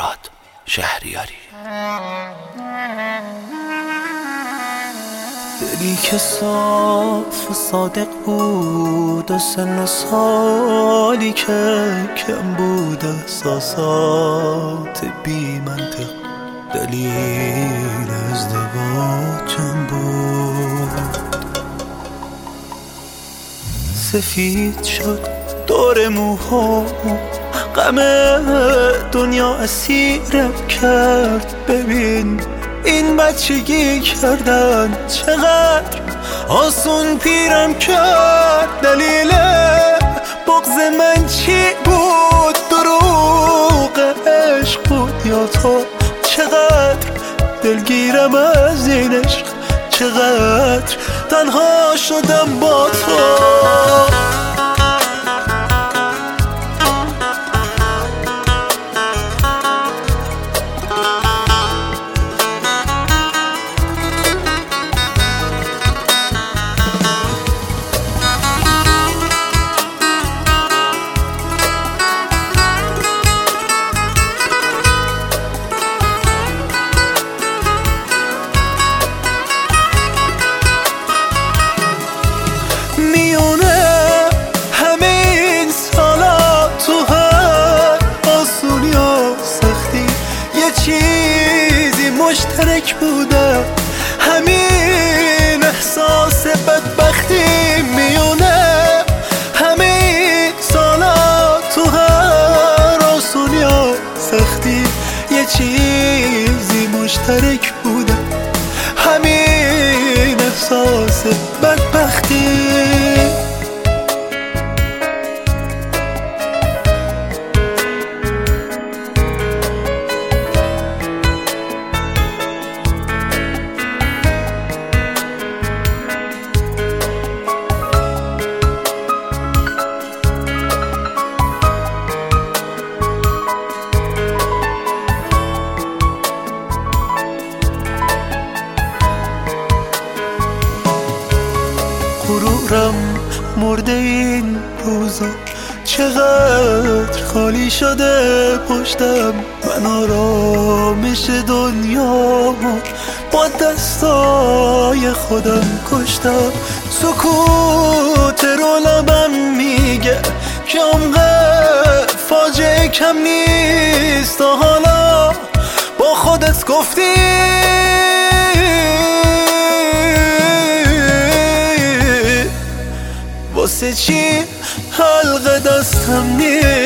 میاد شهریاری. دلی که صاف و صادق بود و سن و سالی که کم بود، احساسات بی منطق دلیل ازدواجم بود. سفید شد دور موهام، غم دنیا اسیرم کرد. ببین این بچگی کردن چقدر آسون پیرم کرد. دلیل بغض من چی بود؟ دروغ عشق بود یا تو؟ چقدر دلگیرم از این عشق، چقدر تنها شدم با تو. چیزی مشترک بوده، همین احساس بدبختی میونه همین سالا. تو هر آسون یا سختی یه چیزی مشترک بوده، همین احساس بدبختی. غرورم مرده این روزا، چقدر خالی شده پشتم. من آرامش دنیامو با دستای خودم کشتم. سکوت رو لبم میگه که عمق فاجعه کم نیست. تا حالا با خودت گفتی واسه چی حلقه دستم نیست؟